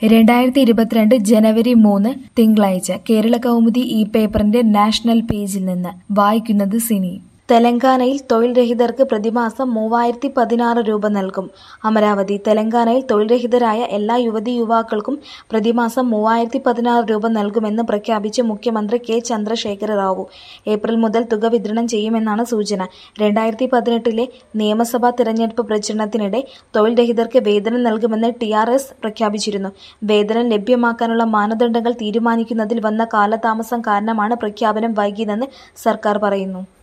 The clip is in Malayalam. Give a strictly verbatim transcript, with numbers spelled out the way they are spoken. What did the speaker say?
രണ്ടായിരത്തി ഇരുപത്തിരണ്ട് ജനുവരി മൂന്ന് തിങ്കളാഴ്ച കേരളകൗമുദി ഈ പേപ്പറിന്റെ നാഷണൽ പേജിൽ നിന്ന് വായിക്കുന്നത് സിനി. തെലങ്കാനയിൽ തൊഴിൽ രഹിതർക്ക് പ്രതിമാസം മൂവായിരത്തി പതിനാറ് രൂപ നൽകും. അമരാവതി. തെലങ്കാനയിൽ തൊഴിൽ രഹിതരായ എല്ലാ യുവതീ യുവാക്കൾക്കും പ്രതിമാസം മൂവായിരത്തി പതിനാറ് രൂപ നൽകുമെന്ന് പ്രഖ്യാപിച്ച് മുഖ്യമന്ത്രി കെ ചന്ദ്രശേഖര റാവു. ഏപ്രിൽ മുതൽ തുക വിതരണം ചെയ്യുമെന്നാണ് സൂചന. രണ്ടായിരത്തി പതിനെട്ടിലെ നിയമസഭാ തിരഞ്ഞെടുപ്പ് പ്രചരണത്തിനിടെ തൊഴിൽ രഹിതർക്ക് വേതനം നൽകുമെന്ന് ടി ആർ എസ് പ്രഖ്യാപിച്ചിരുന്നു. വേതനം ലഭ്യമാക്കാനുള്ള മാനദണ്ഡങ്ങൾ തീരുമാനിക്കുന്നതിൽ വന്ന കാലതാമസം കാരണമാണ് പ്രഖ്യാപനം വൈകിയതെന്ന് സർക്കാർ പറയുന്നു.